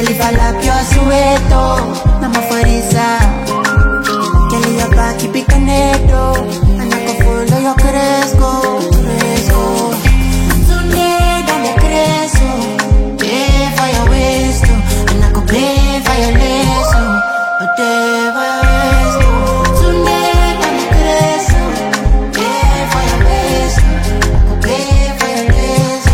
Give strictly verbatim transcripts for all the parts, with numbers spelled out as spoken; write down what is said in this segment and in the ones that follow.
Girl, if I lap your sueto, I'm a forisa. Girl, your back, keep it connected. And I can follow your cresco, cresco. Today, dame creso. Pay for your waist, and I can pay for your lace. Pay for your waist. Today, dame creso. Pay for your waist, I can pay for your lace.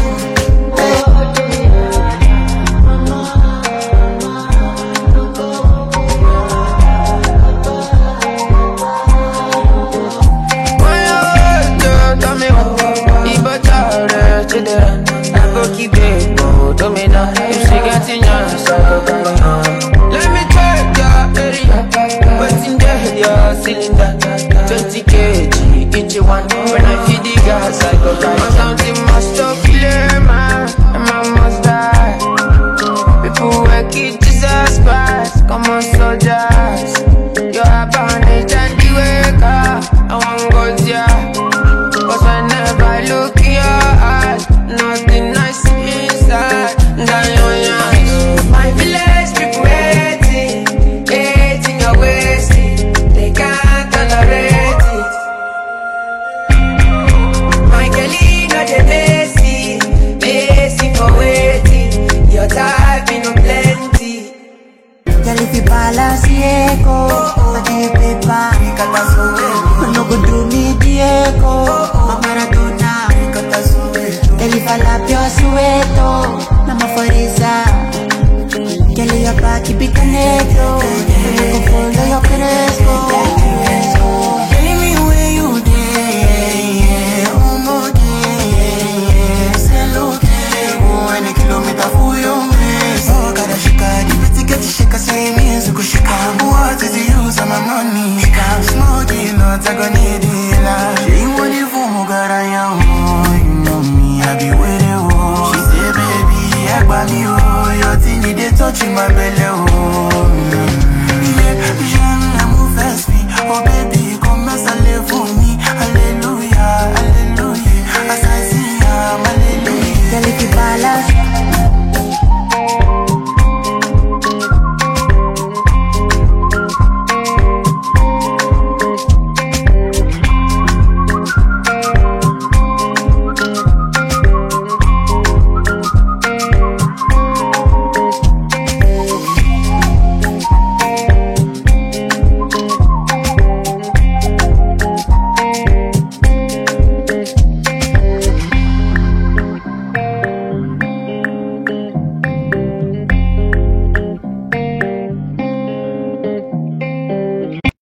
I go keep it, go to me now. If she getting yours, I go bring her. Let me check your area. What's in there, your cylinder? twenty kilograms, each one. When I feed the gas, I go right. My something must stop clear, man. And I must die. People work it, Jesus Christ. Come on, soldiers. You're a bandage and the waker. I want gold, yeah. Cause whenever I look in your eyes, nothing nice inside. Down your eyes. My village people waiting, hating your wasting. They can't tolerate it. My girlie know they messy, messy for waiting. Your type in no plenty. Girl, if you balance echo, I give paper. I no go do me Diego, my Maradona. Girl, if I lap your sueto, I'm a forisa. Girl, your back, keep it connected. And I can follow your cresco. Tell me where you dey, oh my day. Say look, oh, and a kilometer for your waist. Oh, gotta shika, give it to get to shika, say me, so go shika. What is the use of my money? Shika, smoking, not I gonna need it. She want it for me, God, I am. You know me, I be with it, oh. She say, baby, I buy me, oh. Your thing, they touching my belly, oh. Yeah, j'aime move fast, oh, baby, come as I live for me. Hallelujah, hallelujah. As I see, I'm hallelujah. Girl, if you balance